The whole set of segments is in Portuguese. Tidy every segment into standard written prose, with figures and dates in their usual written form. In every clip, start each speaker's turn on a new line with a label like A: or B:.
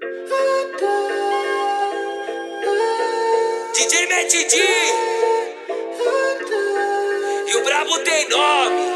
A: DJ Mete D e o brabo tem nome.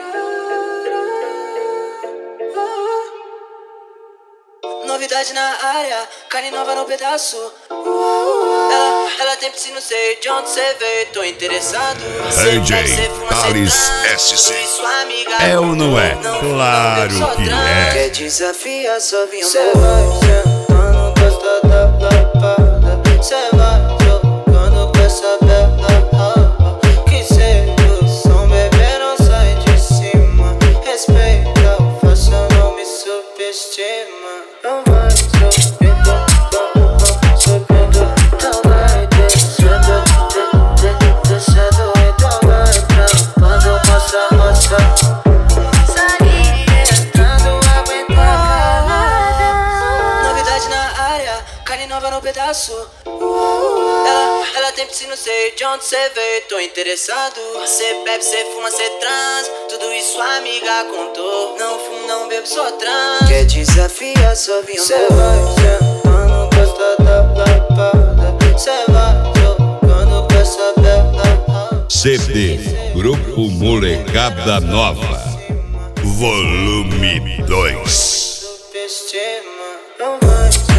B: Novidade na área, carne nova no pedaço. Ela tem piscina, não sei de onde cê veio, tô interessado.
C: DJ Thales SC. É ou não é? Claro que é.
B: Quer desafiar, só vinha cê vai sentando, gosta da lapada. Cê vai jogando com essa bela raba. Que sedução, bebê, não sai de cima. Respeita o faça, não me subestima. Não vai subindo, não vai descendo, descendo, então vai trampando, moça. Sair entrando, aguentar calada. Novidade na área, carne nova no pedaço. Ela tem piscina, não sei de onde cê veio, tô interessado. Cê bebe, cê fuma, cê trans, tudo isso a amiga contou. Não fumo, não bebo, só trans. Quer desafiar, só vinha cê vai sentando, gosta da lapada. Cê vai jogando com essa bela raba.
C: CD Grupo Molecada Nova Volume 2.
B: Subestima, não vai